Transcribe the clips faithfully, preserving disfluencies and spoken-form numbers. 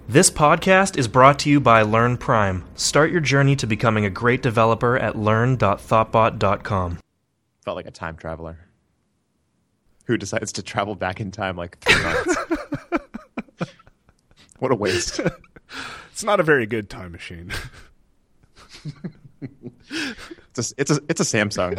This podcast is brought to you by Learn Prime. Start your journey to becoming a great developer at learn dot thoughtbot dot com. Felt like a time traveler who decides to travel back in time like three months. What a waste. It's not a very good time machine. It's a, it's a, it's a Samsung.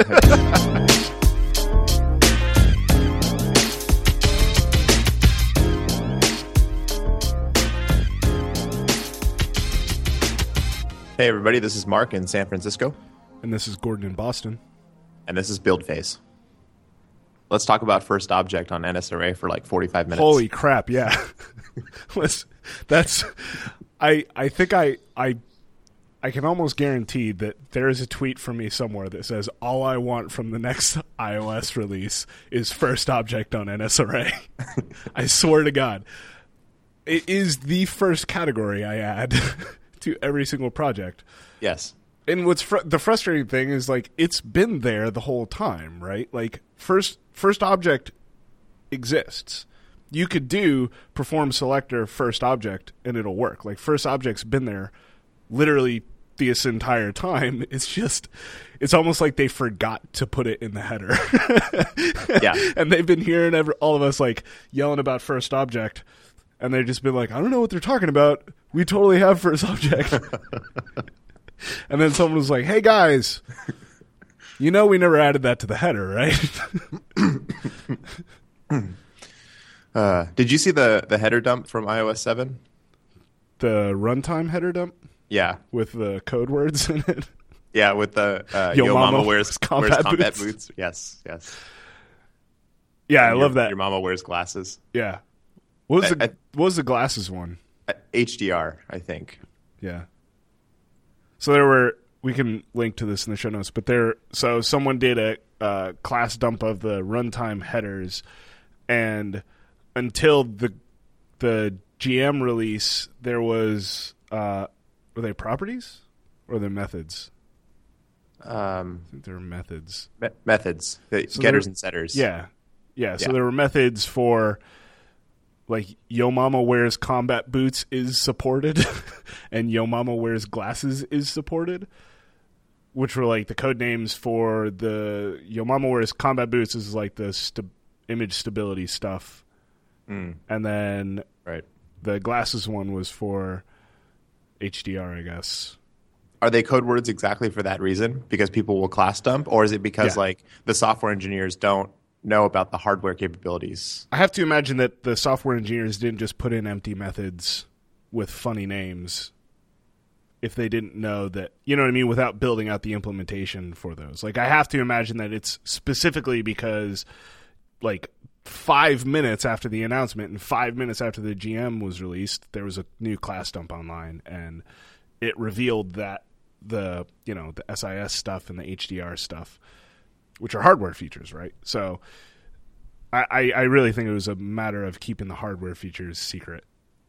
Hey everybody, this is Mark in San Francisco. And this is Gordon in Boston. And this is Build Phase. Let's talk about First Object on N S Array for like forty-five minutes. Holy crap, yeah. Let's, that's I I think I I I can almost guarantee that there is a tweet from me somewhere that says all I want from the next iOS release is First Object on N S Array. I swear to God. It is the first category I add to every single project. Yes. And what's fr- the frustrating thing is, like, it's been there the whole time, right? Like, first first object exists. You could do perform selector first object and it'll work. Like, first object's been there literally this entire time. It's just, it's almost like they forgot to put it in the header. Yeah. And they've been hearing every, all of us, like, yelling about first object. And they've just been like, I don't know what they're talking about. We totally have first object. And then someone was like, hey, guys, you know we never added that to the header, right? uh, did you see the, the header dump from iOS seven? The runtime header dump? Yeah. With the code words in it? Yeah, with the uh, Yo, Yo Mama Mama wears combat wears combat boots. boots. Yes, yes. Yeah, I Your- love that. Your mama wears glasses. Yeah. What was, I- the, I- what was the glasses one? Uh, H D R, I think. Yeah. So there were, we can link to this in the show notes, but there, so someone did a uh, class dump of the runtime headers, and until the the G M release, there was, uh, were they properties or the methods? Um, I think they were methods. me- methods, the So getters there- and setters. Yeah. Yeah. So Yeah. there were methods for, like, Yo Mama wears combat boots is supported, and Yo Mama wears glasses is supported, which were like the code names for the Yo Mama wears combat boots is like the st- image stability stuff, Mm, and then right. the glasses one was for H D R, I guess. Are they code words exactly for that reason? Because people will class dump? Or is it because Yeah. like the software engineers don't know about the hardware capabilities? I have to imagine that the software engineers didn't just put in empty methods with funny names if they didn't know that, you know what I mean, without building out the implementation for those. Like, I have to imagine that it's specifically because, like, five minutes after the announcement and five minutes after the G M was released, there was a new class dump online, and it revealed that the, you know, the S I S stuff and the H D R stuff, which are hardware features, right? So I, I, I really think it was a matter of keeping the hardware features secret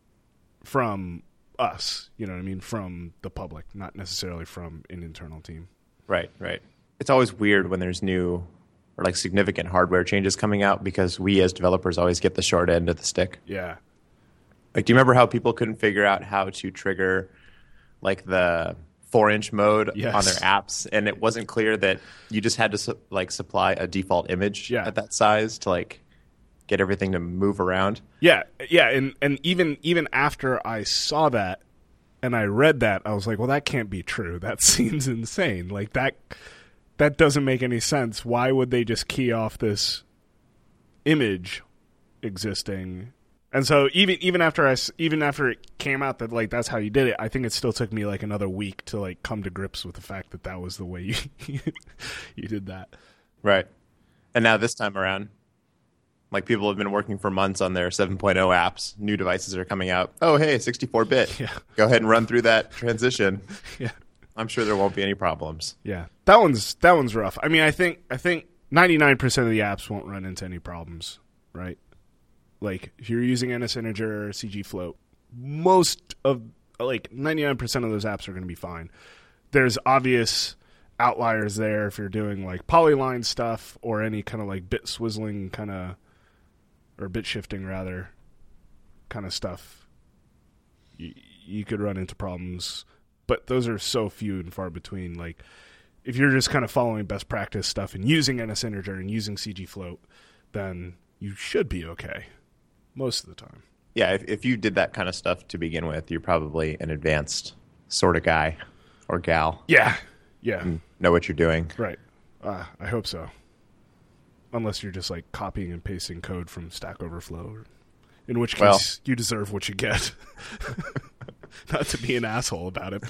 from us, you know what I mean, from the public, not necessarily from an internal team. Right, right. It's always weird when there's new or like significant hardware changes coming out because we as developers always get the short end of the stick. Yeah. Like, do you remember how people couldn't figure out how to trigger like the four-inch mode Yes. on their apps, and it wasn't clear that you just had to su- like supply a default image Yeah. at that size to like get everything to move around? Yeah, yeah, and, and even even after I saw that and I read that, I was like, well, that can't be true. That seems insane. Like, that that doesn't make any sense. Why would they just key off this image existing? And so even even after I s- even after it came out that, like, that's how you did it, I think it still took me like another week to like come to grips with the fact that that was the way you you did that. Right. And now this time around, like, people have been working for months on their seven point oh apps. New devices are coming out. Oh, hey, sixty-four bit. Yeah. Go ahead and run through that transition. Yeah. I'm sure there won't be any problems. Yeah, that one's that one's rough. I mean, I think I think ninety-nine percent of the apps won't run into any problems, right? Like, if you're using N S Integer or C G Float, most of, like, ninety-nine percent of those apps are going to be fine. There's obvious outliers there if you're doing, like, polyline stuff or any kind of, like, bit swizzling kind of, or bit shifting, rather, kind of stuff. you, you could run into problems, but those are so few and far between. Like, if you're just kind of following best practice stuff and using N S Integer and using C G Float, then you should be okay most of the time. Yeah, if, if you did that kind of stuff to begin with, you're probably an advanced sort of guy or gal. Yeah, yeah. And know what you're doing. Right. Uh, I hope so. Unless you're just like copying and pasting code from Stack Overflow, in which case well, you deserve what you get. Not to be an asshole about it,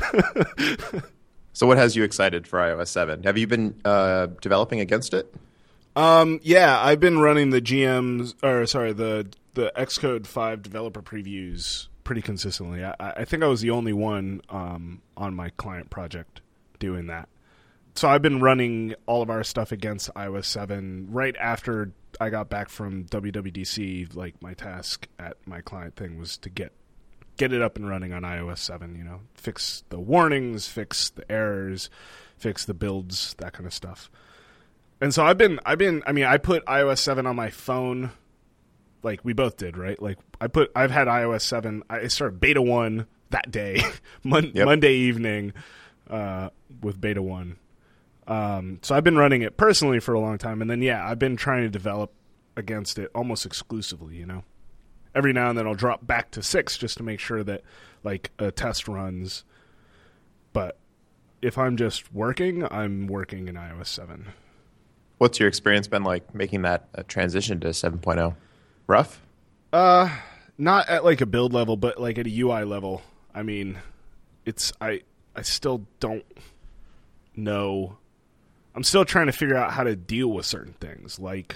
but... So what has you excited for i O S seven? Have you been uh, developing against it? Um, yeah, I've been running the G Ms, or sorry, the the Xcode five developer previews pretty consistently. I, I think I was the only one um, on my client project doing that. So I've been running all of our stuff against i O S seven right after I got back from W W D C. Like, my task at my client thing was to get get it up and running on i O S seven, you know, fix the warnings, fix the errors, fix the builds, that kind of stuff. And so I've been, I've been, I mean, I put i O S seven on my phone, like we both did, right? Like, I put, I've had i O S seven, I started beta one that day, Mon- yep. Monday evening uh, with beta one. Um, so I've been running it personally for a long time. And then, yeah, I've been trying to develop against it almost exclusively, you know? Every now and then I'll drop back to six just to make sure that, like, a test runs. But if I'm just working, I'm working in i O S seven. What's your experience been like making that uh, transition to seven point oh? Rough? Uh, not at, like, a build level, but, like, at a U I level. I mean, it's... I, I still don't know... I'm still trying to figure out how to deal with certain things, like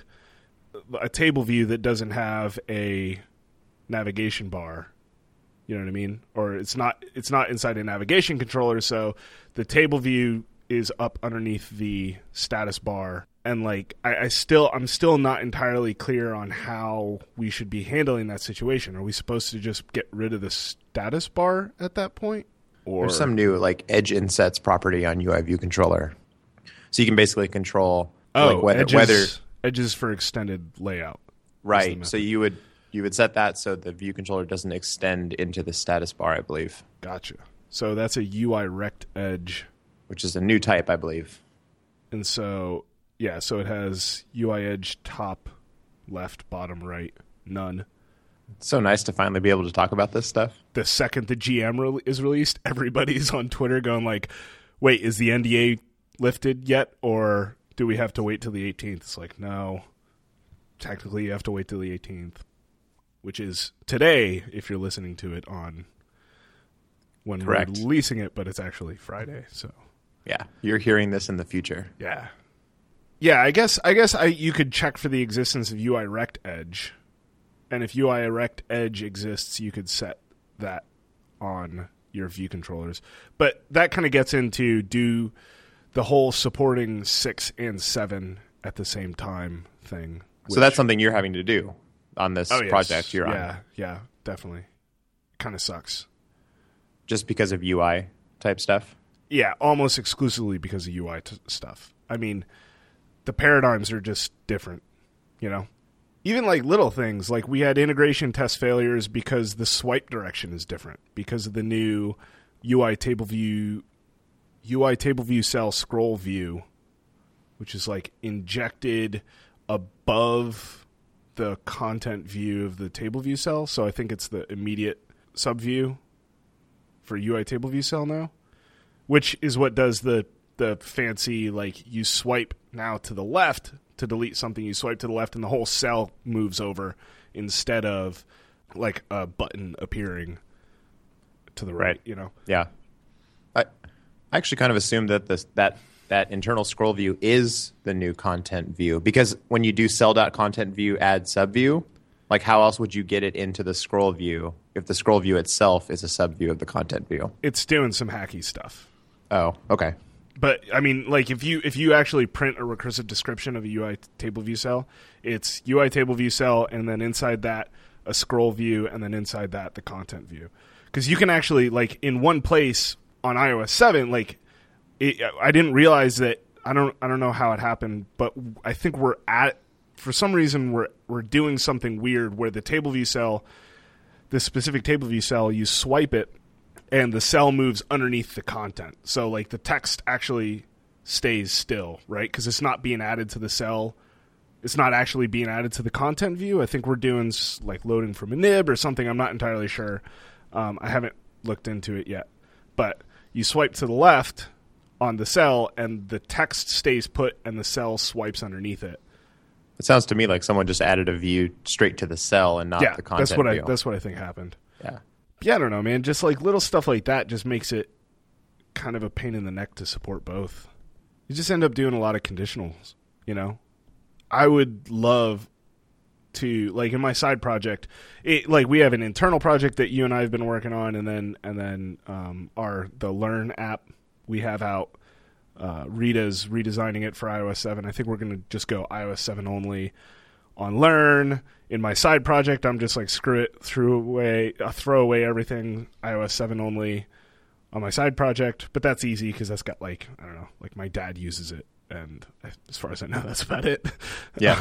a table view that doesn't have a navigation bar. You know what I mean? Or it's not it's not inside a navigation controller, so the table view is up underneath the status bar. And like I, I still I'm still not entirely clear on how we should be handling that situation. Are we supposed to just get rid of the status bar at that point? Or there's some new like edge insets property on U I View Controller. So you can basically control oh, like whether, edges, whether edges for extended layout. Right. So you would you would set that so the view controller doesn't extend into the status bar, I believe. Gotcha. So that's a U I rect edge, which is a new type, I believe. And so yeah, so it has U I edge top, left, bottom, right, none. It's so nice to finally be able to talk about this stuff. The second the G M re- is released, everybody's on Twitter going like, "Wait, is the N D A lifted yet, or do we have to wait till the eighteenth?" It's like, no, technically you have to wait till the eighteenth, which is today if you're listening to it on when Correct. We're releasing it, but it's actually Friday. So yeah, you're hearing this in the future. Yeah, yeah. I guess I guess I you could check for the existence of U I rect edge, and if U I rect edge exists, you could set that on your view controllers. But that kind of gets into do the whole supporting six and seven at the same time thing. Which, so that's something you're having to do on this oh, yes. project you're yeah, on. Yeah, yeah, definitely. Kind of sucks. Just because of U I type stuff? Yeah, almost exclusively because of U I t- stuff. I mean, the paradigms are just different, you know? Even like little things, like we had integration test failures because the swipe direction is different, because of the new U I table view U I table view cell scroll view, which is like injected above the content view of the table view cell. So I think it's the immediate subview for U I table view cell now, which is what does the the fancy, like, you swipe now to the left to delete something, you swipe to the left and the whole cell moves over instead of like a button appearing to the right, right. you know? Yeah. I I actually kind of assumed that this that that internal scroll view is the new content view, because when you do cell.content view add subview, like how else would you get it into the scroll view if the scroll view itself is a subview of the content view? It's doing some hacky stuff. Oh, okay. But I mean, like if you if you actually print a recursive description of a U I table view cell, it's U I table view cell, and then inside that a scroll view, and then inside that the content view. Because you can actually, like, in one place on i O S seven, like it, I didn't realize that. I don't I don't know how it happened, but I think we're at for some reason we're we're doing something weird where the table view cell, this specific table view cell, you swipe it, and the cell moves underneath the content. So, like, the text actually stays still, right? Because it's not being added to the cell. It's not actually being added to the content view. I think we're doing, like, loading from a nib or something. I'm not entirely sure. Um, I haven't looked into it yet. But you swipe to the left on the cell, and the text stays put, and the cell swipes underneath it. It sounds to me like someone just added a view straight to the cell and not yeah, the content that's what view. I that's what I think happened. Yeah. Yeah, I don't know, man. Just like little stuff like that just makes it kind of a pain in the neck to support both. You just end up doing a lot of conditionals, you know? I would love to, like in my side project, it, like we have an internal project that you and I have been working on, and then and then um, our the Learn app we have out. Uh, Rita's redesigning it for i O S seven. I think we're going to just go i O S seven only on Learn. In my side project, I'm just like, screw it, throw away, uh, throw away everything i O S seven only on my side project. But that's easy because that's got like, I don't know, like my dad uses it. And as far as I know, that's about it. Yeah.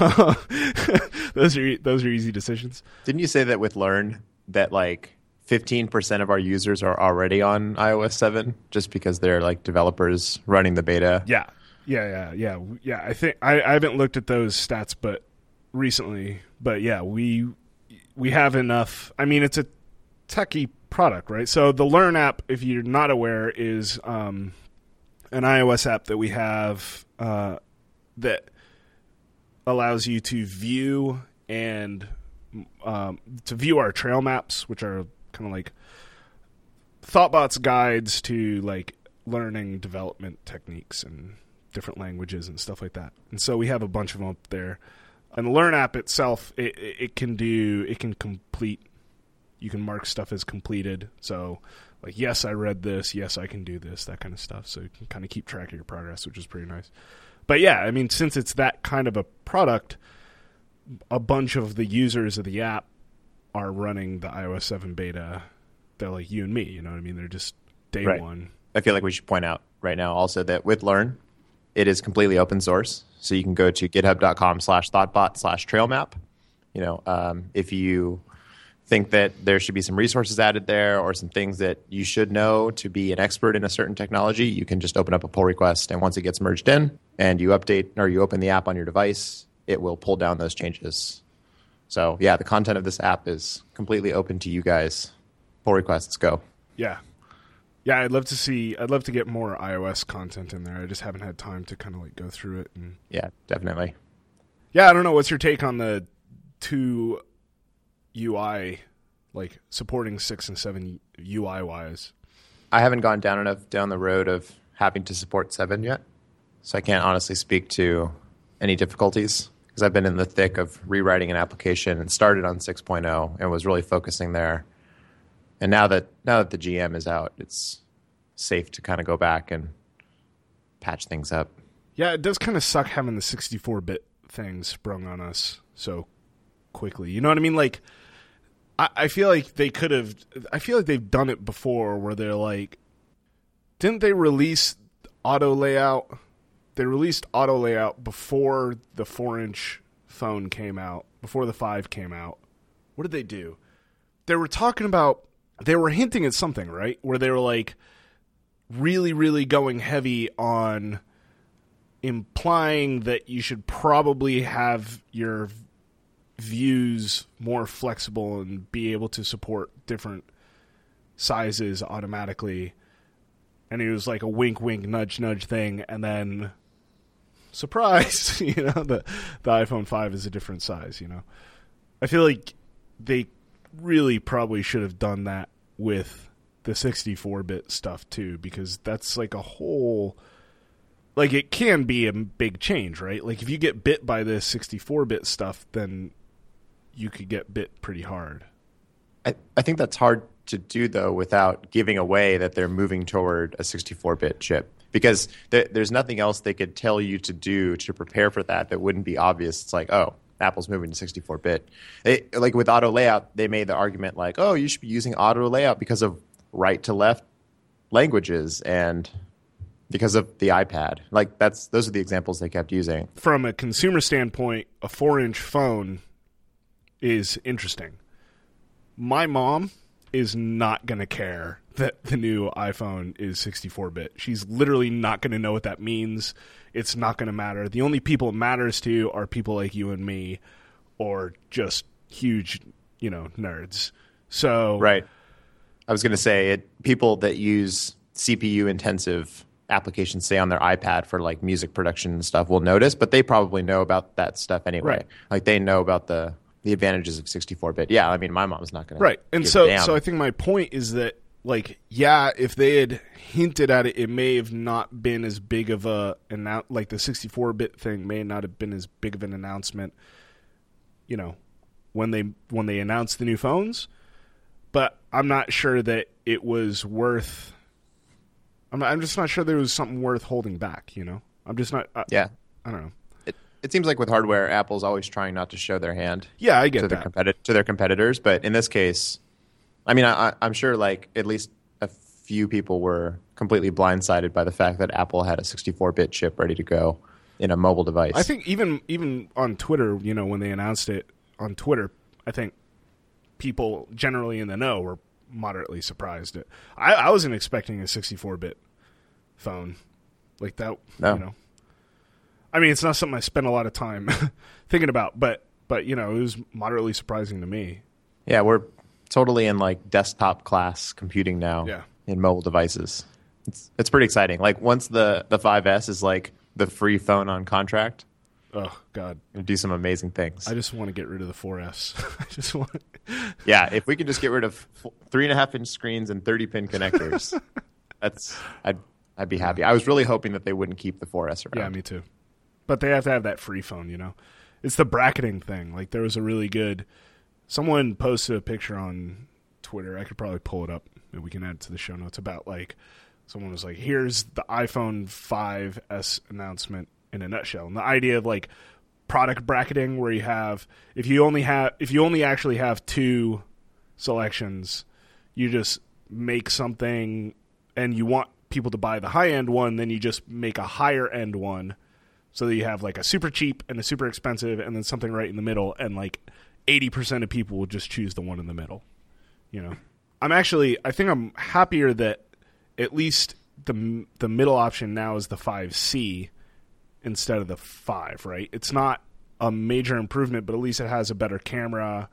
those are those are easy decisions. Didn't you say that with Learn that like fifteen percent of our users are already on i O S seven just because they're like developers running the beta? Yeah. Yeah, yeah, yeah. Yeah, I think I, I haven't looked at those stats but recently, but yeah, we we have enough. I mean, it's a techie product, right? So the Learn app, if you're not aware, is um, an iOS app that we have uh, that allows you to view and um, to view our trail maps, which are kind of like Thoughtbot's guides to like learning development techniques and different languages and stuff like that. And so we have a bunch of them up there. And the Learn app itself, it, it can do, it can complete, you can mark stuff as completed. So, like, yes, I read this, yes, I can do this, that kind of stuff. So you can kind of keep track of your progress, which is pretty nice. But yeah, I mean, since it's that kind of a product, a bunch of the users of the app are running the i O S seven beta. They're like you and me, you know what I mean? They're just day right. one. I feel like we should point out right now also that with Learn, it is completely open source. So you can go to github.com slash thoughtbot slash trailmap. You know, um, if you think that there should be some resources added there or some things that you should know to be an expert in a certain technology, you can just open up a pull request. And once it gets merged in and you update or you open the app on your device, it will pull down those changes. So yeah, the content of this app is completely open to you guys. Pull requests, go. Yeah. Yeah, I'd love to see, I'd love to get more iOS content in there. I just haven't had time to kind of like go through it. And yeah, definitely. Yeah, I don't know. What's your take on the two U I, like supporting six and seven U I wise? I haven't gone down enough down the road of having to support seven yet. So I can't honestly speak to any difficulties because I've been in the thick of rewriting an application and started on six point oh and was really focusing there. And now that now that the G M is out, it's safe to kind of go back and patch things up. Yeah, it does kind of suck having the sixty-four bit thing sprung on us so quickly. You know what I mean? Like, I, I feel like they could have... I feel like they've done it before where they're like... Didn't they release auto layout? They released auto layout before the four-inch phone came out, before the five came out. What did they do? They were talking about... They were hinting at something, right? Where they were like really, really going heavy on implying that you should probably have your views more flexible and be able to support different sizes automatically. And it was like a wink, wink, nudge, nudge thing. And then, surprise, you know, the, the iPhone five is a different size, you know. I feel like they really probably should have done that with the sixty-four bit stuff too, because that's like a whole, like it can be a big change, right? Like if you get bit by this sixty-four bit stuff, then you could get bit pretty hard. I, I think that's hard to do though without giving away that they're moving toward a sixty-four bit chip, because there, there's nothing else they could tell you to do to prepare for that that wouldn't be obvious. It's like, oh, Apple's moving to sixty-four bit. It, like with auto layout, they made the argument like, oh, you should be using auto layout because of right to left languages and because of the iPad. Like that's those are the examples they kept using. From a consumer standpoint, a four-inch phone is interesting. my mom is not going to care that the new iPhone is sixty-four bit. She's literally not going to know what that means. It's not going to matter. The only people it matters to are people like you and me, or just huge, you know, nerds. So right. I was going to say it. People that use C P U intensive applications, say on their iPad for like music production and stuff, will notice, but they probably know about that stuff anyway. Right. Like they know about the the advantages of sixty-four bit. Yeah, I mean, my mom's not going to. Right, and give so a damn. so I think my point is that, like, yeah, if they had hinted at it, it may have not been as big of a annou- like the sixty-four bit thing may not have been as big of an announcement, you know, when they when they announced the new phones. But I'm not sure that it was worth. I'm not, I'm just not sure there was something worth holding back. You know, I'm just not. I, yeah, I don't know. It, it seems like with hardware, Apple's always trying not to show their hand. Yeah, I get to that. Their competi- to their competitors, but in this case, I mean, I, I'm sure like at least a few people were completely blindsided by the fact that Apple had a sixty-four bit chip ready to go in a mobile device. I think even even on Twitter, you know, when they announced it on Twitter, I think people generally in the know were moderately surprised. At, I, I wasn't expecting a sixty-four bit phone like that. No. You know, I mean, it's not something I spend a lot of time thinking about, but but you know, it was moderately surprising to me. Yeah, we're totally in like desktop class computing now. Yeah. In mobile devices. It's it's pretty exciting. Like once the the five S is like the free phone on contract, Oh God, it'll do some amazing things. I just want to get rid of the four S. I just want. Yeah, if we could just get rid of f- three and a half inch screens and thirty pin connectors, that's I'd I'd be happy. I was really hoping that they wouldn't keep the four S around. Yeah, me too. But they have to have that free phone, you know. It's the bracketing thing. Like there was a really good. Someone posted a picture on Twitter. I could probably pull it up. Maybe we can add it to the show notes about like someone was like, "Here's the iPhone five S announcement in a nutshell." And the idea of like product bracketing, where you have if you only have if you only actually have two selections, you just make something, and you want people to buy the high end one, then you just make a higher end one, so that you have like a super cheap and a super expensive, and then something right in the middle, and like eighty percent of people will just choose the one in the middle. You know, I'm actually I think I'm happier that at least the the middle option now is the five C instead of the five, right? It's not a major improvement, but at least it has a better camera,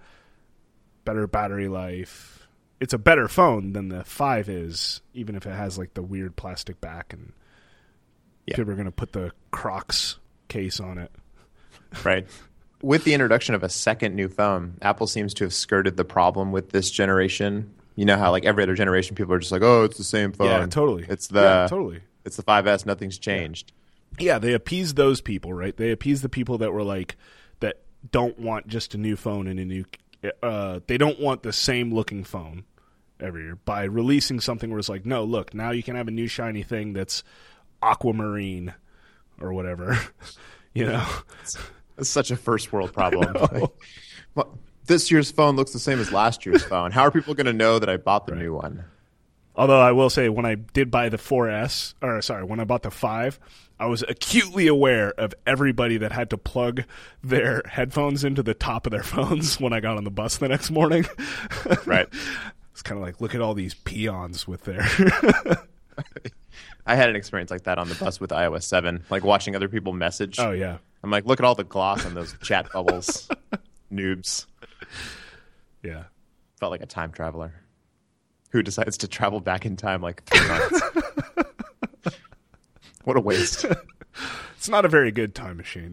better battery life. It's a better phone than the five is, even if it has like the weird plastic back, and yeah. people are going to put the Crocs case on it. Right. With the introduction of a second new phone, Apple seems to have skirted the problem with this generation. You know how like every other generation people are just like, "Oh, it's the same phone." Yeah, totally. It's the yeah, totally. It's the five S, nothing's changed. Yeah, they appease those people, right? They appease the people that were like that don't want just a new phone and a new uh they don't want the same looking phone every year by releasing something where it's like, "No, look, now you can have a new shiny thing that's aquamarine or whatever." You know. It's, it's such a first world problem. Like, well, this year's phone looks the same as last year's phone. How are people going to know that I bought the right. new one? Although I will say, when I did buy the four S, or sorry, when I bought the five, I was acutely aware of everybody that had to plug their headphones into the top of their phones when I got on the bus the next morning. Right. It's kind of like, look at all these peons with their... I had an experience like that on the bus with iOS seven, like watching other people message. Oh, yeah. I'm like, look at all the gloss on those chat bubbles. Noobs. Yeah. Felt like a time traveler who decides to travel back in time like three months. What a waste. It's not a very good time machine.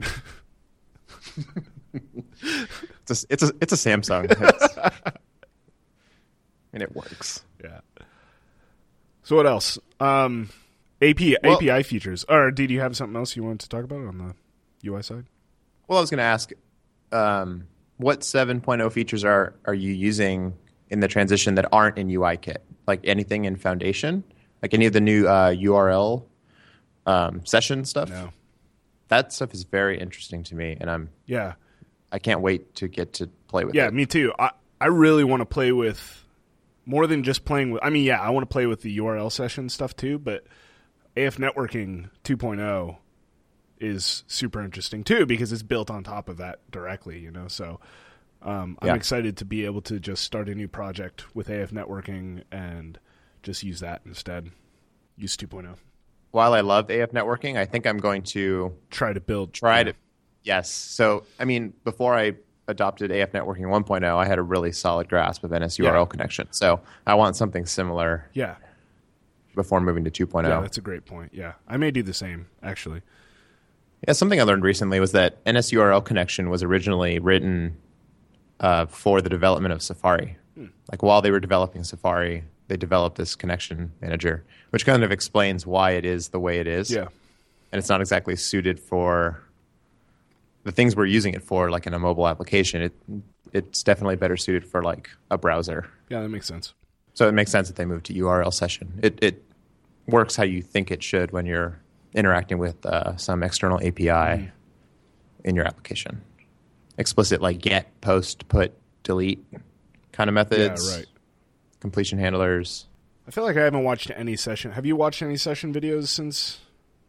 It's a, it's a, it's a Samsung. It's, and it works. Yeah. So what else? Um, A P, well, A P I features. Or did you have something else you wanted to talk about on the U I side? Well, I was going to ask, um, what seven point oh features are, are you using in the transition that aren't in U I Kit? Like anything in Foundation? Like any of the new uh, U R L um, session stuff? No. That stuff is very interesting to me, and I'm Yeah. I can't wait to get to play with Yeah, it. me too. I, I really want to play with more than just playing with... I mean, yeah, I want to play with the U R L session stuff too, but A F Networking two point oh is super interesting too because it's built on top of that directly, you know, so... Um, I'm Yeah. excited to be able to just start a new project with A F networking and just use that instead. Use two point oh. While I love A F networking, I think I'm going to Try to build. try yeah. to. Yes. So, I mean, before I adopted A F networking one point oh, I had a really solid grasp of N S U R L Yeah. connection. So I want something similar Yeah. before moving to two point oh. Yeah, that's a great point. Yeah. I may do the same, actually. Yeah, something I learned recently was that N S U R L connection was originally written uh, for the development of Safari. Hmm. Like while they were developing Safari, they developed this connection manager, which kind of explains why it is the way it is. Yeah. And it's not exactly suited for the things we're using it for, like in a mobile application. It it's definitely better suited for like a browser. Yeah, that makes sense. So it makes sense that they moved to U R L session. It it works how you think it should when you're interacting with uh, some external A P I mm. in your application. Explicit like get, post, put, delete kind of methods. Yeah, right. Completion handlers. I feel like I haven't watched any session. Have you watched any session videos since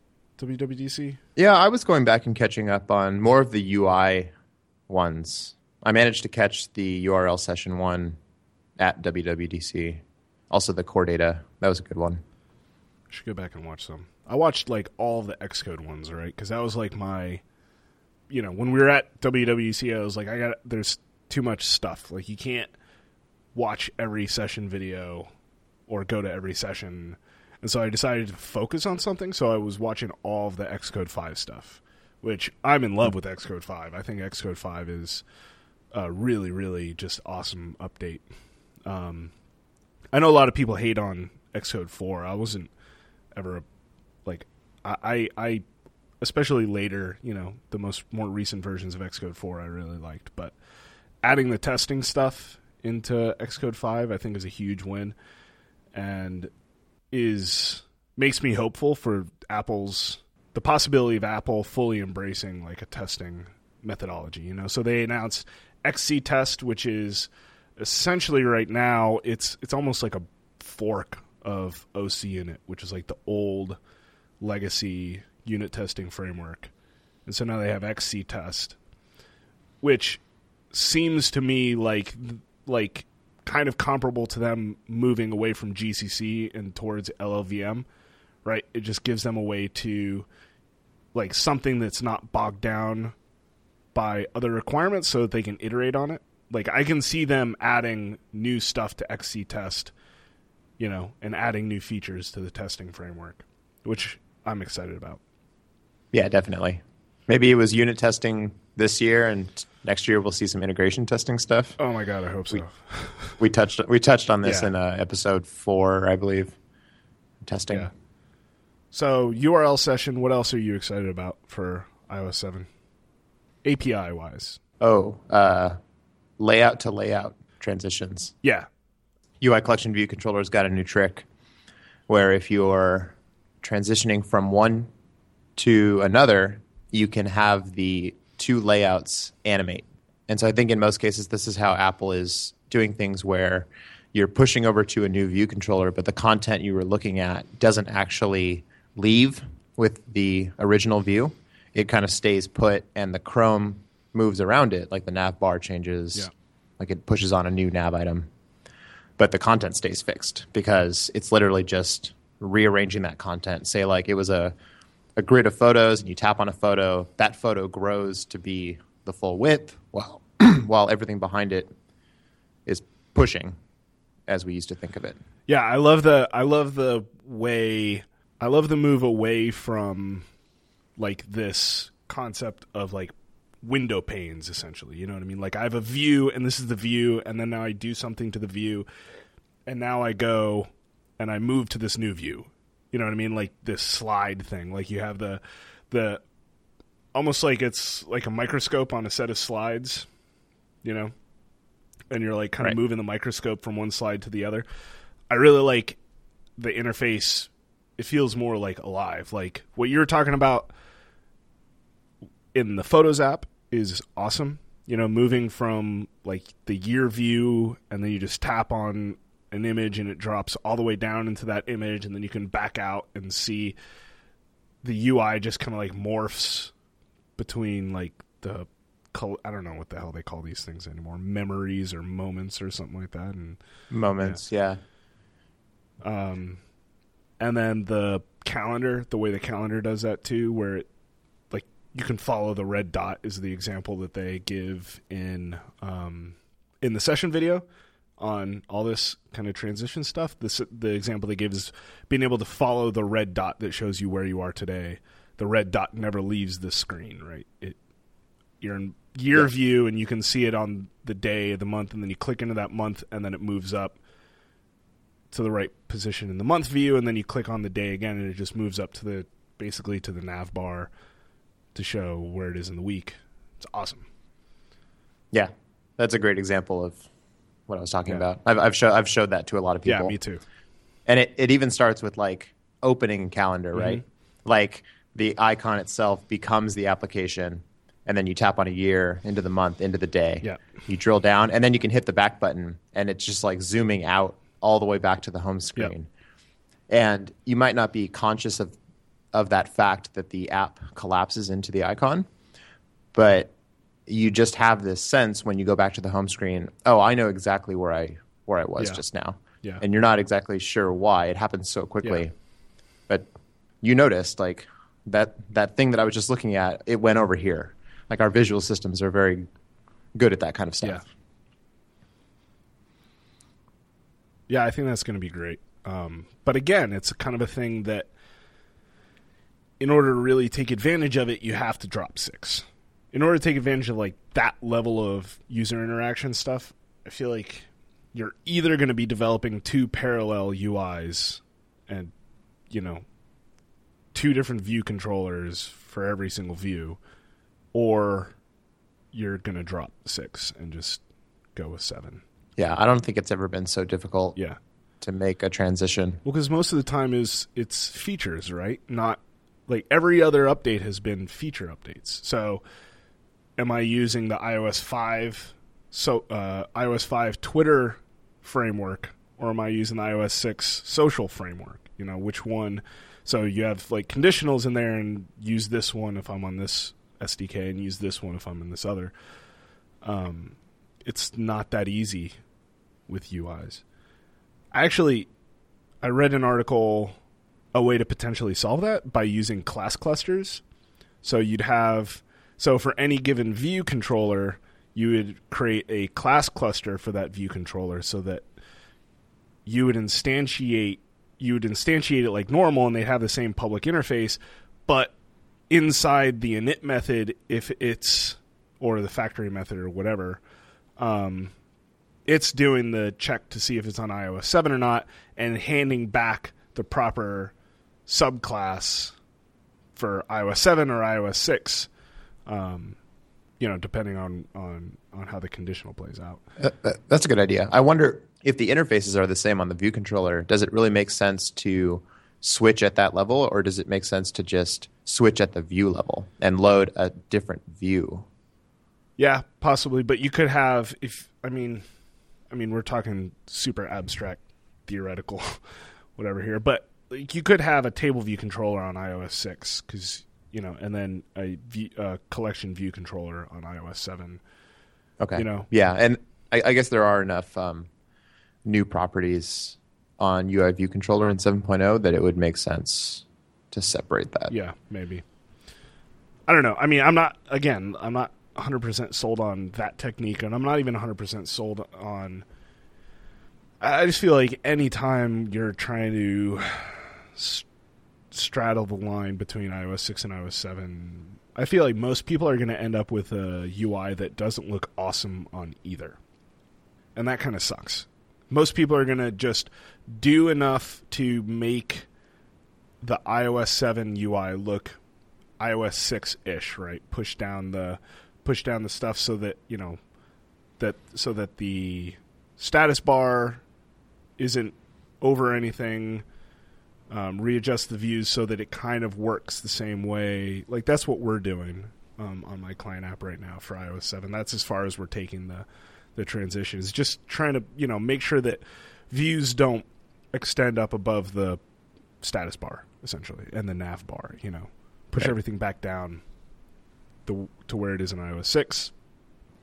W W D C? Yeah, I was going back and catching up on more of the U I ones. I managed to catch the U R L session one at W W D C. Also the core data. That was a good one. I should go back and watch some. I watched like all the Xcode ones, right? Because that was like my, you know, when we were at W W D C, I was like, I got there's too much stuff. Like you can't watch every session video or go to every session. And so I decided to focus on something. So I was watching all of the Xcode five stuff, which I'm in love with Xcode five. I think Xcode five is a really, really just awesome update. Um, I know a lot of people hate on Xcode four. I wasn't ever a, like, I, I, I, especially later, you know, the most more recent versions of Xcode four I really liked. But adding the testing stuff into Xcode five I think is a huge win. And is makes me hopeful for Apple's the possibility of Apple fully embracing like a testing methodology, you know. So they announced X C test, which is essentially right now it's it's almost like a fork of O C Unit, which is like the old legacy unit testing framework. And so now they have X C test, which seems to me like like kind of comparable to them moving away from G C C and towards L L V M, right? It just gives them a way to, like, something that's not bogged down by other requirements so that they can iterate on it. Like, I can see them adding new stuff to X C test, you know, and adding new features to the testing framework, which I'm excited about. Yeah, definitely. Maybe it was unit testing this year, and next year we'll see some integration testing stuff. Oh my god, I hope so. We, we touched we touched on this yeah. in uh, episode four, I believe. Testing. Yeah. So U R L session. What else are you excited about for i O S seven, A P I wise? Oh, uh, layout to layout transitions. Yeah. U I collection view controller's got a new trick where if you're transitioning from one to another, you can have the two layouts animate. And so I think in most cases, this is how Apple is doing things where you're pushing over to a new view controller, but the content you were looking at doesn't actually leave with the original view. It kind of stays put and the Chrome moves around it, like the nav bar changes, yeah. like it pushes on a new nav item. But the content stays fixed because it's literally just rearranging that content. Say like it was a a grid of photos and you tap on a photo, that photo grows to be the full width while while everything behind it is pushing as we used to think of it. Yeah, I love the I love the way I love the move away from like this concept of like window panes essentially. You know what I mean? Like I have a view and this is the view and then now I do something to the view and now I go and I move to this new view. You know what I mean? Like this slide thing. Like you have the the almost like it's like a microscope on a set of slides, you know? And you're like kind right. of moving the microscope from one slide to the other. I really like the interface. It feels more like alive. Like what you're talking about in the Photos app is awesome. You know, moving from like the year view and then you just tap on an image and it drops all the way down into that image and then you can back out and see the U I just kind of like morphs between like the col- I don't know what the hell they call these things anymore, memories or moments or something like that. And Moments, yeah. yeah. Um, and then the calendar, the way the calendar does that too, where it, like you can follow the red dot is the example that they give in um, in the session video on all this kind of transition stuff. This, the example they give is being able to follow the red dot that shows you where you are today. The red dot never leaves the screen, right? It, you're in year yeah. view, and you can see it on the day of the month, and then you click into that month, and then it moves up to the right position in the month view, and then you click on the day again, and it just moves up to the basically to the nav bar to show where it is in the week. It's awesome. Yeah, that's a great example of what I was talking yeah. about. I've I've, show, I've showed that to a lot of people. Yeah, me too. And it, it even starts with like opening calendar, mm-hmm. right? Like the icon itself becomes the application, and then you tap on a year, into the month, into the day. Yeah. You drill down, and then you can hit the back button, and it's just like zooming out all the way back to the home screen. Yep. And you might not be conscious of of that fact that the app collapses into the icon, but you just have this sense when you go back to the home screen, oh, I know exactly where I where I was yeah. just now. Yeah. And you're not exactly sure why. It happens so quickly. Yeah. But you noticed like that that thing that I was just looking at, it went over here. Like our visual systems are very good at that kind of stuff. Yeah. Yeah, I think that's going to be great. Um, but again, it's kind of a thing that in order to really take advantage of it, you have to drop six. In order to take advantage of like that level of user interaction stuff, I feel like you're either going to be developing two parallel U Is and, you know, two different view controllers for every single view, or you're going to drop six and just go with seven. Yeah, I don't think it's ever been so difficult yeah. to make a transition. Well, because most of the time is it's features, right? Not like every other update has been feature updates. So am I using the iOS five so uh, iOS five Twitter framework, or am I using the iOS six social framework? You know, which one? So you have like conditionals in there, and use this one if I'm on this S D K, and use this one if I'm in this other. Um, it's not that easy with U Is. Actually, I read an article, a way to potentially solve that by using class clusters. So you'd have, so for any given view controller, you would create a class cluster for that view controller so that you would instantiate, you would instantiate it like normal, and they'd have the same public interface, but inside the init method, if it's, or the factory method or whatever, um, it's doing the check to see if it's on iOS seven or not, and handing back the proper subclass for iOS seven or iOS six, um, you know, depending on, on, on how the conditional plays out. Uh, that's a good idea. I wonder if the interfaces are the same on the view controller, does it really make sense to switch at that level, or does it make sense to just switch at the view level and load a different view? Yeah, possibly. But you could have, if, I mean... I mean, we're talking super abstract, theoretical, whatever here. But like, you could have a table view controller on iOS six, because you know, and then a view, uh, collection view controller on iOS seven. Okay. You know. Yeah, and I, I guess there are enough um, new properties on U I view controller in seven point oh that it would make sense to separate that. Yeah, maybe. I don't know. I mean, I'm not. Again, I'm not one hundred percent sold on that technique, and I'm not even one hundred percent sold on... I just feel like any time you're trying to st- straddle the line between iOS six and iOS seven, I feel like most people are going to end up with a U I that doesn't look awesome on either. And that kind of sucks. Most people are going to just do enough to make the iOS seven U I look iOS six-ish, right? Push down the... push down the stuff so that, you know, that so that the status bar isn't over anything, um, readjust the views so that it kind of works the same way. Like, that's what we're doing um, on my client app right now for iOS seven. That's as far as we're taking the, the transition. It's just trying to, you know, make sure that views don't extend up above the status bar, essentially, and the nav bar, you know. Push right. everything back down The, to where it is in iOS six,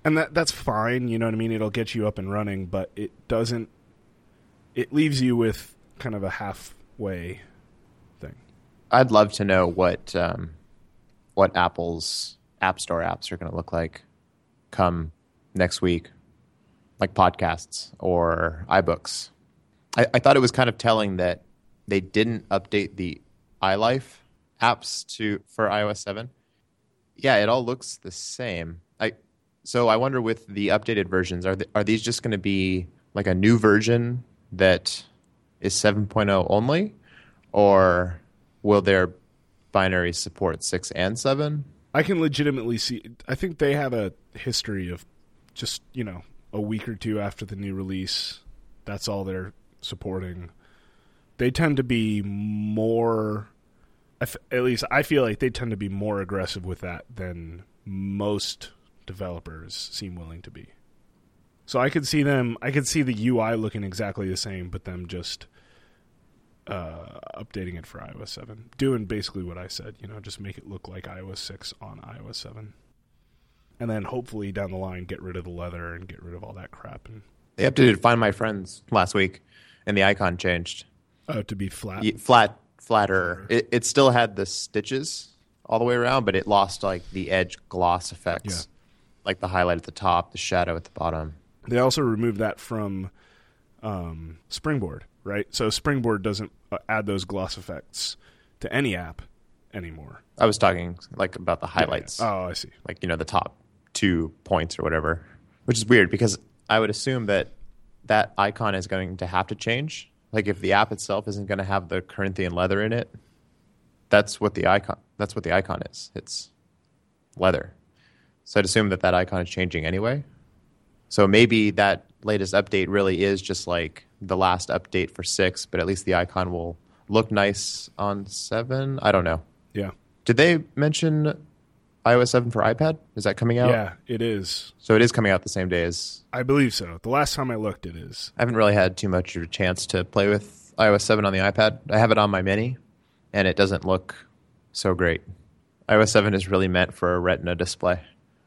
And that that's fine, you know what I mean? It'll get you up and running, but it doesn't... It leaves you with kind of a halfway thing. I'd love to know what um, what Apple's App Store apps are going to look like come next week, like podcasts or iBooks. I, I thought it was kind of telling that they didn't update the iLife apps to for iOS seven. Yeah, it all looks the same. I so I wonder with the updated versions, are the, are these just going to be like a new version that is seven point oh only, or will their binaries support six and seven? I can legitimately see... I think they have a history of just, you know, a week or two after the new release. That's all they're supporting. They tend to be more... At least I feel like they tend to be more aggressive with that than most developers seem willing to be. So I could see them... I could see the U I looking exactly the same, but them just... Uh, updating it for iOS seven, doing basically what I said, you know, just make it look like iOS six on iOS seven, and then hopefully down the line get rid of the leather and get rid of all that crap. And they updated Find My Friends last week, and the icon changed. Oh, to be flat, yeah, flat, flatter. It, it still had the stitches all the way around, but it lost like the edge gloss effects, yeah. Like the highlight at the top, the shadow at the bottom. They also removed that from um, Springboard. Right, so Springboard doesn't uh, add those gloss effects to any app anymore. I was talking like about the highlights. Yeah, yeah. Oh, I see. Like, you know, the top two points or whatever, which is weird because I would assume that that icon is going to have to change. Like, if the app itself isn't going to have the Corinthian leather in it, that's what the icon. That's what the icon is. It's leather. So I'd assume that that icon is changing anyway. So maybe that latest update really is just like the last update for six, but at least the icon will look nice on seven. I don't know. Yeah. Did they mention iOS seven for iPad? Is that coming out? Yeah, it is. So it is coming out the same day as... I believe so. The last time I looked, it is. I haven't really had too much of a chance to play with iOS seven on the iPad. I have it on my Mini, and it doesn't look so great. iOS seven is really meant for a Retina display.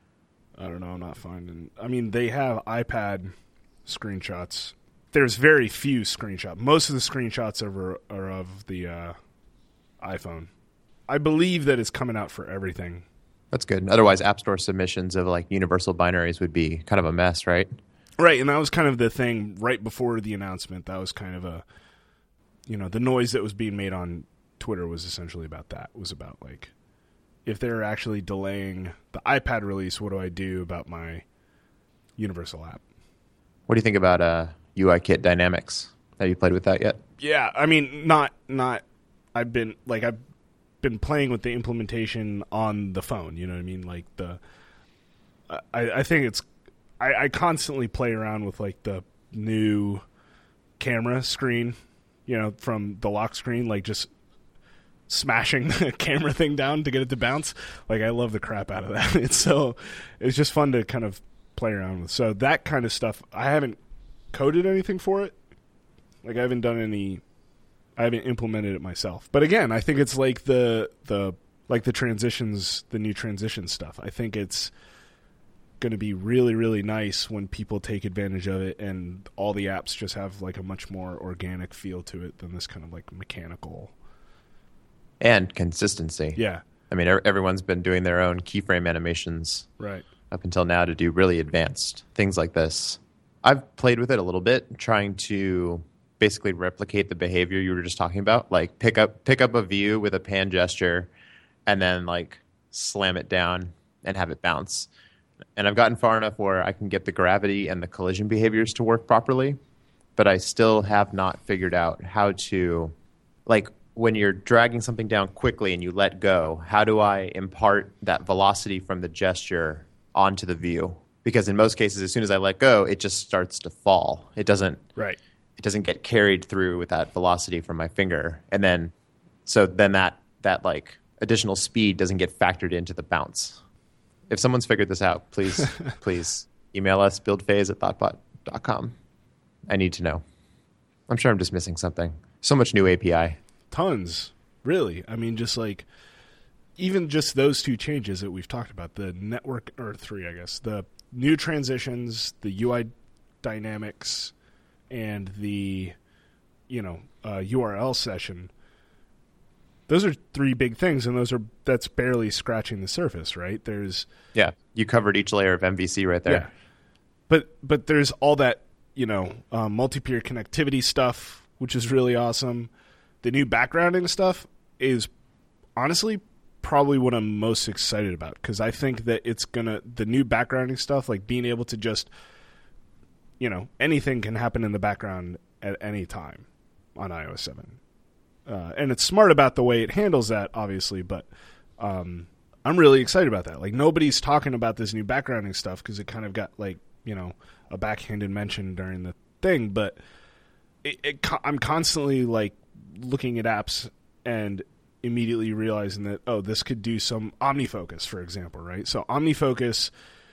I don't know. I'm not finding... I mean, they have iPad screenshots. There's very few screenshots. Most of the screenshots are, are of the uh, iPhone. I believe that it's coming out for everything. That's good. Otherwise, App Store submissions of like universal binaries would be kind of a mess, right? Right, and that was kind of the thing right before the announcement. That was kind of a, you know, the noise that was being made on Twitter was essentially about that. It was about like, if they're actually delaying the iPad release, what do I do about my universal app? What do you think about uh, UIKit Dynamics? Have you played with that yet? Yeah, I mean, not not. I've been like I've been playing with the implementation on the phone. You know what I mean? Like the, I I think it's, I, I constantly play around with like the new camera screen, you know, from the lock screen, like just smashing the camera thing down to get it to bounce. Like I love the crap out of that. It's so, it's just fun to kind of play around with. So that kind of stuff, I haven't coded anything for it. Like I haven't done any, I haven't implemented it myself. But again, I think it's like the the like the transitions, the new transition stuff. I think it's going to be really, really nice when people take advantage of it and all the apps just have like a much more organic feel to it than this kind of like mechanical. And consistency. Yeah. I mean, everyone's been doing their own keyframe animations right up until now to do really advanced things like this. I've played with it a little bit, trying to basically replicate the behavior you were just talking about, like pick up pick up a view with a pan gesture and then like slam it down and have it bounce. And I've gotten far enough where I can get the gravity and the collision behaviors to work properly, but I still have not figured out how to, like when you're dragging something down quickly and you let go, how do I impart that velocity from the gesture onto the view? Because in most cases, as soon as I let go, it just starts to fall. It doesn't right. It doesn't get carried through with that velocity from my finger. And then, so then that, that like additional speed doesn't get factored into the bounce. If someone's figured this out, please, please email us, buildphase at thoughtbot dot com. I need to know. I'm sure I'm just missing something. So much new A P I. Tons. Really. I mean, just like, even just those two changes that we've talked about, the network, or three, I guess, the new transitions, the U I dynamics, and the, you know, uh, U R L session. Those are three big things, and those are that's barely scratching the surface, right? There's Yeah, you covered each layer of M V C right there. yeah, but but there's all that, you know, um, multi-peer connectivity stuff, which is really awesome. The new backgrounding stuff is honestly probably what I'm most excited about, because I think that it's gonna the new backgrounding stuff, like being able to just, you know, anything can happen in the background at any time on i O S seven, uh, and it's smart about the way it handles that, obviously. But um, I'm really excited about that. Like, nobody's talking about this new backgrounding stuff because it kind of got, like, you know, a backhanded mention during the thing. But it, it, I'm constantly like looking at apps and immediately realizing that, oh, this could do some OmniFocus, for example, right? So OmniFocus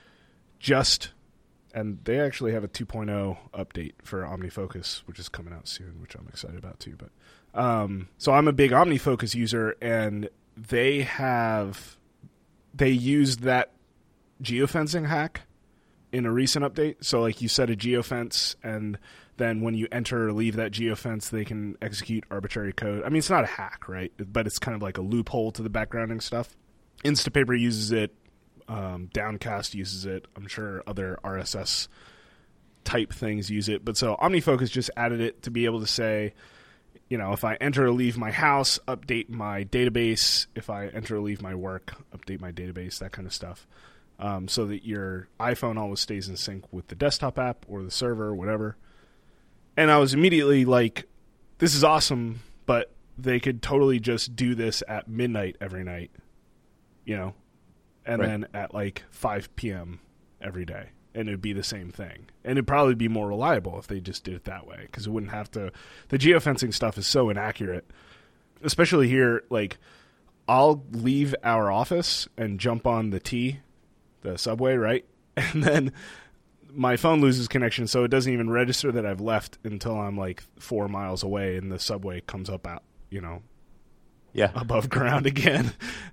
just, and they actually have a two point oh update for OmniFocus, which is coming out soon, which I'm excited about too. But um, so I'm a big OmniFocus user, and they have, they used that geofencing hack in a recent update. So like you set a geofence, and then when you enter or leave that geofence, they can execute arbitrary code. I mean, it's not a hack, right? But it's kind of like a loophole to the backgrounding stuff. Instapaper uses it. Um, Downcast uses it. I'm sure other R S S type things use it. But so OmniFocus just added it to be able to say, you know, if I enter or leave my house, update my database. If I enter or leave my work, update my database, that kind of stuff. Um, so that your iPhone always stays in sync with the desktop app or the server, whatever. And I was immediately like, this is awesome, but they could totally just do this at midnight every night, you know, and right. then at like five p.m. every day. And it'd be the same thing. And it'd probably be more reliable if they just did it that way, because it wouldn't have to. The geofencing stuff is so inaccurate, especially here. Like, I'll leave our office and jump on the T, the subway, right? And then my phone loses connection, so it doesn't even register that I've left until I'm like four miles away, and the subway comes up out, you know, yeah, above ground again.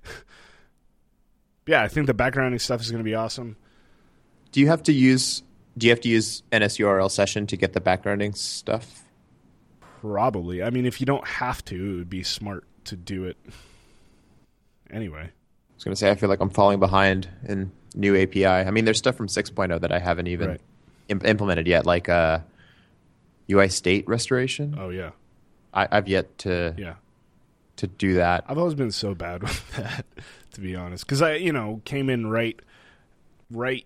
Yeah, I think the backgrounding stuff is going to be awesome. Do you have to use Do you have to use N S U R L session to get the backgrounding stuff? Probably. I mean, if you don't have to, it would be smart to do it anyway. I was going to say, I feel like I'm falling behind in new A P I. I mean, there's stuff from six point oh that I haven't even right. imp- implemented yet, like uh, U I state restoration. Oh, yeah. I, I've yet to yeah. to do that. I've always been so bad with that, to be honest, because I, you know, came in right, right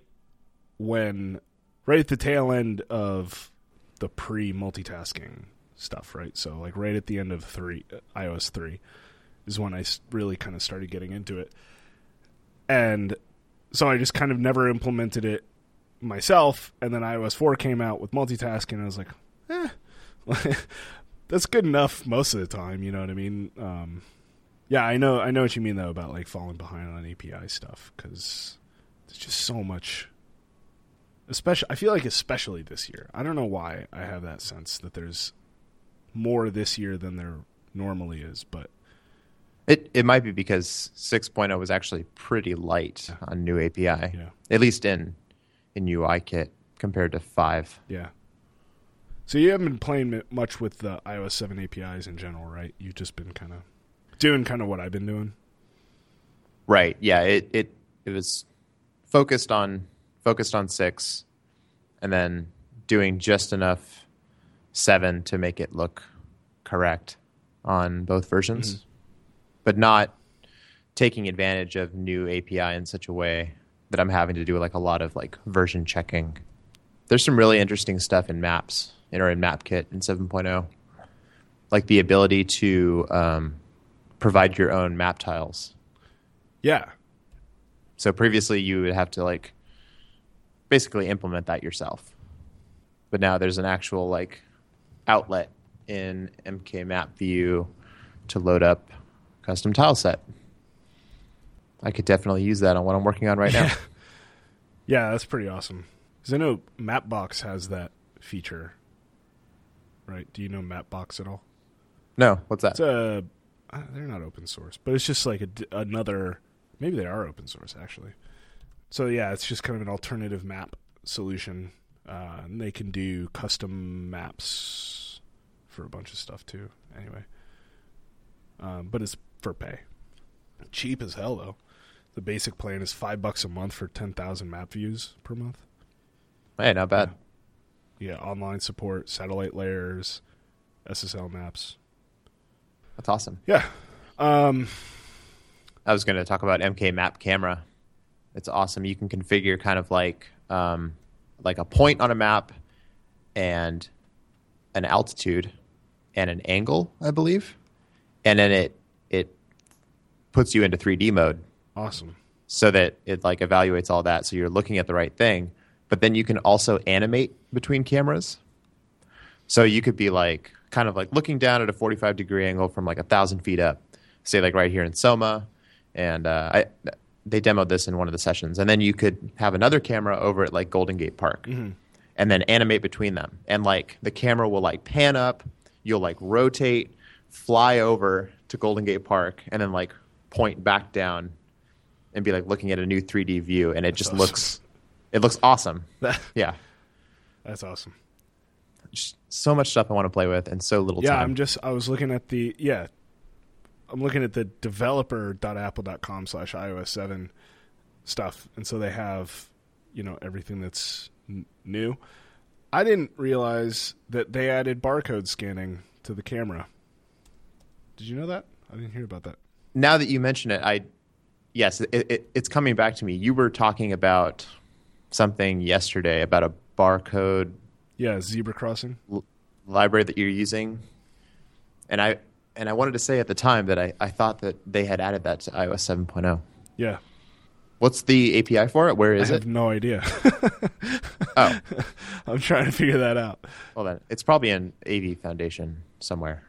when, right at the tail end of the pre-multitasking stuff, right? So, like, right at the end of three, i O S three is when I really kind of started getting into it. And so I just kind of never implemented it myself. And then i O S four came out with multitasking, and I was like, eh, that's good enough most of the time. You know what I mean? Um, yeah, I know, I know what you mean though about like falling behind on A P I stuff, because there's just so much. Especially, I feel like especially this year. I don't know why I have that sense that there's more this year than there normally is, but It it might be because six point oh was actually pretty light on new A P I, yeah. at least in in U I Kit compared to five. Yeah. So you haven't been playing much with the i O S seven A P Is in general, right? You've just been kind of doing kind of what I've been doing. Right. Yeah. It it it was focused on focused on six, and then doing just enough seven to make it look correct on both versions. Mm-hmm. But not taking advantage of new A P I in such a way that I'm having to do like a lot of like version checking. There's some really interesting stuff in maps, in or in MapKit in seven point oh, like the ability to um, provide your own map tiles. Yeah. So previously you would have to like basically implement that yourself, but now there's an actual like outlet in M K Map View to load up custom tile set. I could definitely use that on what I'm working on right now. Yeah, that's pretty awesome. Because I know Mapbox has that feature, right? Do you know Mapbox at all? No, what's that? It's a, uh, they're not open source, but it's just like a, another, maybe they are open source actually. So yeah, it's just kind of an alternative map solution. Uh, and they can do custom maps for a bunch of stuff too. Anyway, um, but it's for pay. Cheap as hell though. The basic plan is five bucks a month for ten thousand map views per month. Hey, not bad. Yeah. yeah, online support, satellite layers, S S L maps. That's awesome. Yeah. Um, I was going to talk about M K Map Camera. It's awesome. You can configure kind of like um, like a point on a map and an altitude and an angle, I believe, and then it it puts you into three D mode. Awesome. So that it like evaluates all that, so you're looking at the right thing. But then you can also animate between cameras. So you could be like kind of like looking down at a forty-five degree angle from like a thousand feet up, say like right here in Soma, and uh, I. They demoed this in one of the sessions. And then you could have another camera over at like Golden Gate Park mm-hmm. and then animate between them. And like the camera will like pan up, you'll like rotate, fly over to Golden Gate Park, and then like point back down and be like looking at a new three D view. And it That's just awesome. looks, it looks awesome. Yeah. That's awesome. Just so much stuff I want to play with and so little yeah, time. I'm just, I was looking at the, yeah. I'm looking at the developer dot apple dot com slash i O S seven stuff. And so they have, you know, everything that's n- new. I didn't realize that they added barcode scanning to the camera. Did you know that? I didn't hear about that. Now that you mention it, I, yes, it, it, it's coming back to me. You were talking about something yesterday about a barcode Yeah, zebra crossing. l- library that you're using. And I, And I wanted to say at the time that I, I thought that they had added that to i O S seven point oh. Yeah. What's the A P I for it? Where is I it? have no idea. Oh. I'm trying to figure that out. Well, then, it's probably in A V Foundation somewhere.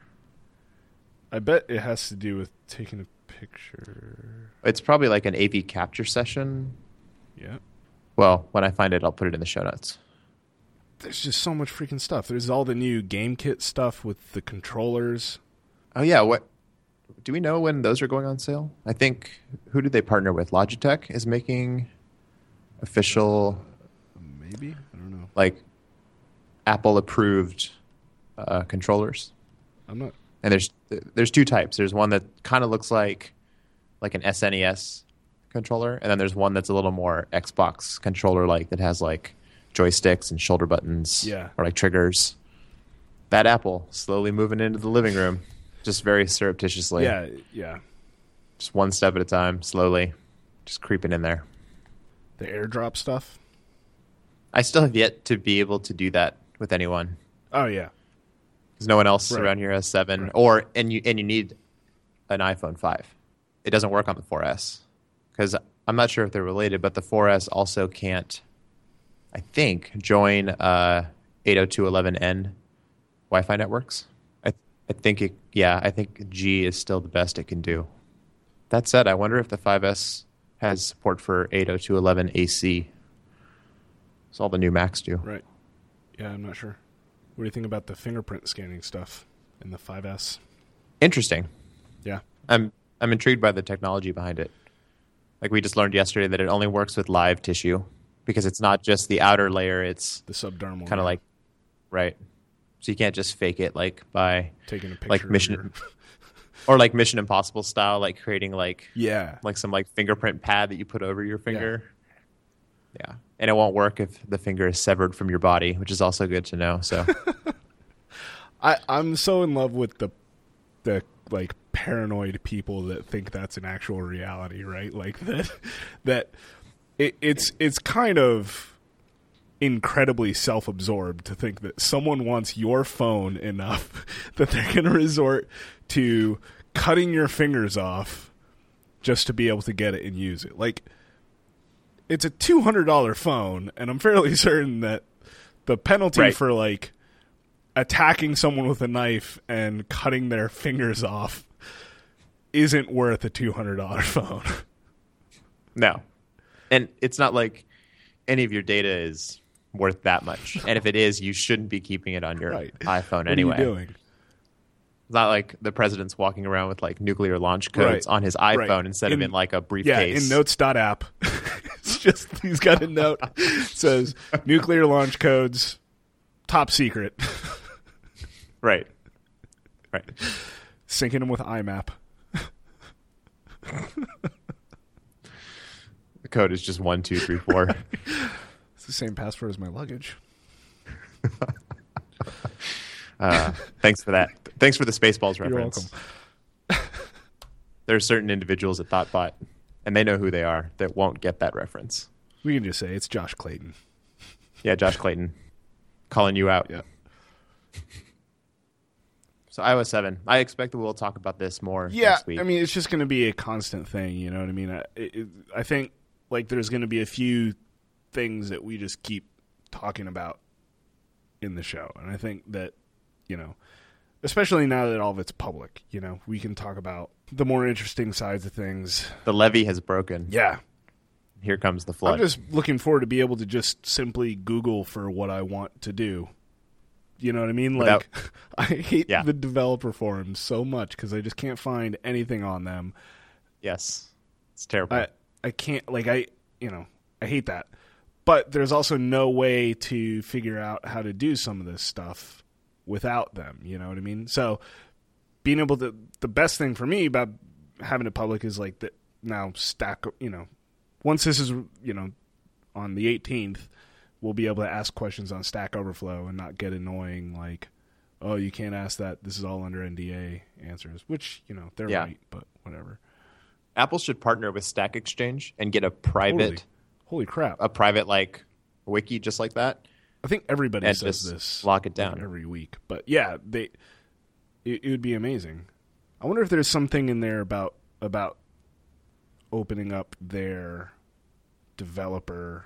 I bet it has to do with taking a picture. It's probably like an A V capture session. Yeah. Well, when I find it, I'll put it in the show notes. There's just so much freaking stuff. There's all the new game kit stuff with the controllers. Oh, yeah. What do we know when those are going on sale? I think, who did they partner with? Logitech is making official, Maybe? I don't know. like, Apple-approved uh, controllers. I'm not... And there's there's two types. There's one that kind of looks like like an S N E S controller, and then there's one that's a little more Xbox controller like that has like joysticks and shoulder buttons, Yeah. or like triggers. That Apple slowly moving into the living room, just very surreptitiously. Yeah, yeah. Just one step at a time, slowly, just creeping in there. The airdrop stuff. I still have yet to be able to do that with anyone. Oh, yeah. Because no one else Right. around here has seven, Right. or and you and you need an iPhone five. It doesn't work on the four S because I'm not sure if they're related, but the four S also can't, I think, join uh, eight oh two dot eleven n Wi-Fi networks. I I think it, yeah, I think G is still the best it can do. That said, I wonder if the five S has support for eight oh two dot eleven A C. That's all the new Macs do. Right. Yeah, I'm not sure. What do you think about the fingerprint scanning stuff in the five S? Interesting. Yeah. I'm I'm intrigued by the technology behind it. Like we just learned yesterday that it only works with live tissue because it's not just the outer layer, it's The subdermal. kind of like right. So you can't just fake it like by taking a picture. like of Mission your- or like Mission Impossible style, like creating like Yeah. like some like fingerprint pad that you put over your finger. Yeah. And it won't work if the finger is severed from your body, which is also good to know. So I, I'm so in love with the the like paranoid people that think that's an actual reality, right? Like that that it, it's it's kind of incredibly self-absorbed to think that someone wants your phone enough that they're going to resort to cutting your fingers off just to be able to get it and use it. Like, it's a two hundred dollars phone, and I'm fairly certain that the penalty Right. for, like, attacking someone with a knife and cutting their fingers off isn't worth a two hundred dollars phone. no. And it's not like any of your data is worth that much. And if it is, you shouldn't be keeping it on your Right. iPhone What anyway. are you doing? It's not like the president's walking around with like nuclear launch codes Right. on his iPhone Right. instead In- of in like a Yeah, briefcase. in notes dot app. It's just he's got a note. It says nuclear launch codes, top secret. Right. Right. Syncing them with I MAP. The code is just one, two, three, four. It's the same password as my luggage. uh, thanks for that. Thanks for the Spaceballs reference. You're welcome. There are certain individuals at ThoughtBot, and they know who they are, that won't get that reference. We can just say it's Josh Clayton. Yeah, Josh Clayton. Calling you out. Yeah. So iOS seven. I expect that we'll talk about this more Yeah, next week. I mean, it's just going to be a constant thing, you know what I mean? I, it, I think, like, there's going to be a few things that we just keep talking about in the show. And I think that, you know, especially now that all of it's public, you know, we can talk about the more interesting sides of things. The levee has broken. Yeah. Here comes the flood. I'm just looking forward to be able to just simply Google for what I want to do. You know what I mean? Like, Without, I hate yeah. the developer forums so much because I just can't find anything on them. Yes. It's terrible. I, I can't, like, I, you know, I hate that. But there's also no way to figure out how to do some of this stuff without them. You know what I mean? So being able to, the best thing for me about having it public is like that now Stack, you know, once this is, you know, on the eighteenth, we'll be able to ask questions on Stack Overflow and not get annoying like, oh, you can't ask that. This is all under N D A answers, which, you know, they're yeah. right, but whatever. Apple should partner with Stack Exchange and get a private, Holy, holy crap. a private like wiki just like that. I think everybody and says just this. lock it down every week. But yeah, they it, it would be amazing. I wonder if there's something in there about about opening up their developer,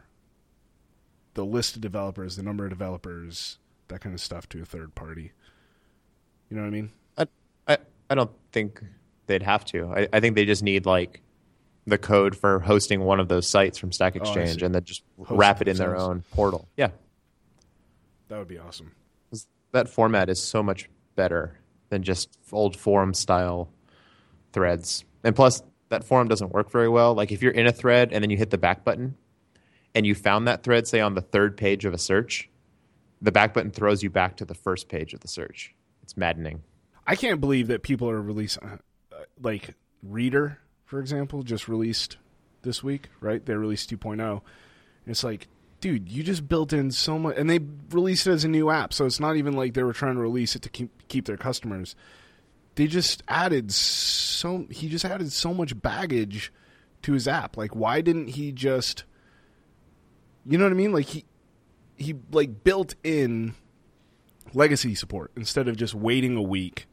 the list of developers, the number of developers, that kind of stuff to a third party. You know what I mean? I I, I don't think they'd have to. I, I think they just need like the code for hosting one of those sites from Stack Exchange, oh, and then just Host wrap it in their themselves. own portal. Yeah, That would be awesome. that format is so much better than just old forum style threads. And plus, that forum doesn't work very well. Like if you're in a thread and then you hit the back button, and you found that thread, say on the third page of a search, the back button throws you back to the first page of the search. It's maddening. I can't believe that people are releasing, uh, like Reader, for example, just released this week, right? They released two point oh. And it's like, dude, you just built in so much, and they released it as a new app, so it's not even like they were trying to release it to keep keep their customers. They just added so he just added so much baggage to his app. Like, why didn't he just, you know what I mean? Like he he like built in legacy support instead of just waiting a week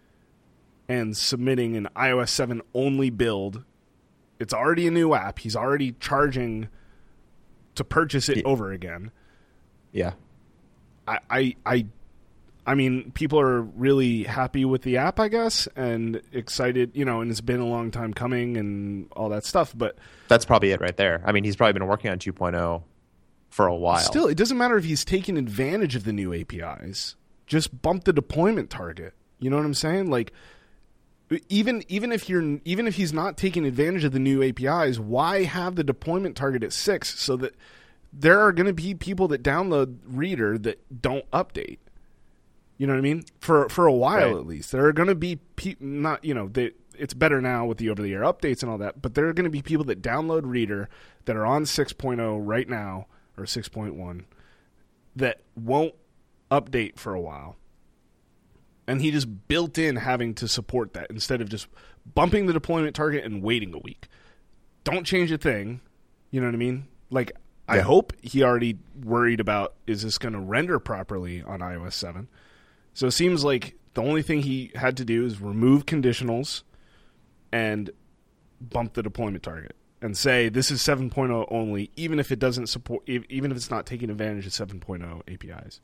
and submitting an iOS seven only build. It's already a new app. He's already charging to purchase it yeah. over again. Yeah. I, I, I, I mean, people are really happy with the app, I guess, and excited, you know, and it's been a long time coming and all that stuff, but That's probably it right there. I mean, he's probably been working on two point oh for a while. still, it doesn't matter if he's taking advantage of the new A P Is. Just bump the deployment target. You know what I'm saying? Like, even even if you're even if he's not taking advantage of the new A P Is, why have the deployment target at six so that there are going to be people that download Reader that don't update? You know what I mean? For for a while Right. at least, there are going to be people not you know they, it's better now with the over the air updates and all that, but there are going to be people that download Reader that are on six point oh right now or six point one that won't update for a while. And he just built in having to support that instead of just bumping the deployment target and waiting a week. Don't change a thing. You know what I mean? Like, I Yeah. hope he already worried about, is this going to render properly on iOS seven? So it seems like the only thing he had to do is remove conditionals and bump the deployment target and say this is seven point oh only, even if it doesn't support, even if it's not taking advantage of seven point oh A P Is.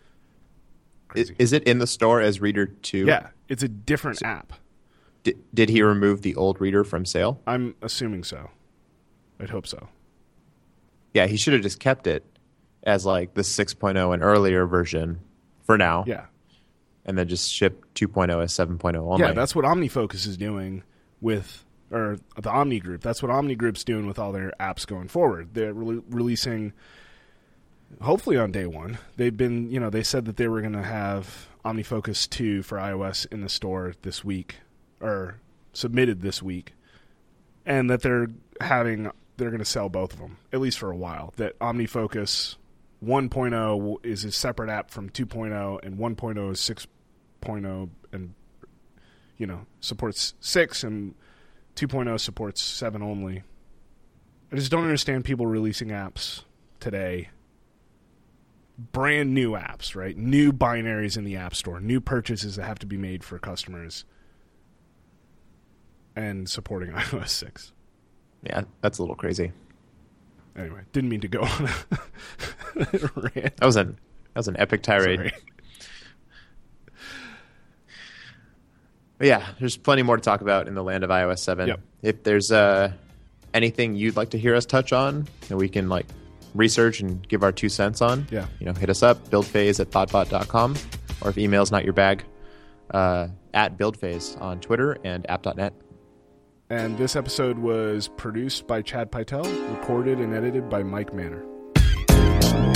Is, is it in the store as Reader two? Yeah, it's a different app. Did, did he remove the old Reader from sale? I'm assuming so. I'd hope so. Yeah, he should have just kept it as like the six point oh and earlier version for now. Yeah. And then just ship two point oh as seven point oh only. Yeah, that's what OmniFocus is doing with or the Omni Group. That's what Omni Group's doing with all their apps going forward. They're re- releasing, hopefully on day one. They've been, you know, they said that they were going to have OmniFocus two for iOS in the store this week, or submitted this week, and that they're having, they're going to sell both of them, at least for a while. That OmniFocus one point oh is a separate app from two point oh, and one point oh is six point oh, and, you know, supports six, and two point oh supports seven only. I just don't understand people releasing apps today. Brand new apps, right? New binaries in the App Store. New purchases that have to be made for customers. And supporting iOS six. Yeah, that's a little crazy. Anyway, didn't mean to go on a rant. That was an, that was an epic tirade. Sorry. But yeah, there's plenty more to talk about in the land of iOS seven. Yep. If there's uh, anything you'd like to hear us touch on that we can like research and give our two cents on, yeah, you know, hit us up, buildphase at thoughtbot dot com, or if email's not your bag, uh, at buildphase on Twitter and app dot net. And this episode was produced by Chad Pytel, recorded and edited by Mike Manor.